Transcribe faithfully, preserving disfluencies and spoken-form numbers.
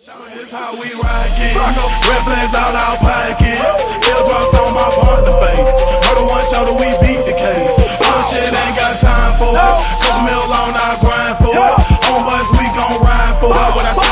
This how we rockin'. Red flags out our pockets. Teardrops on my partner face. Murder one shoulder, we beat the case. Bullshit ain't got time for it. Couple mil on our grind for it. On bus, we gon' ride for it. What I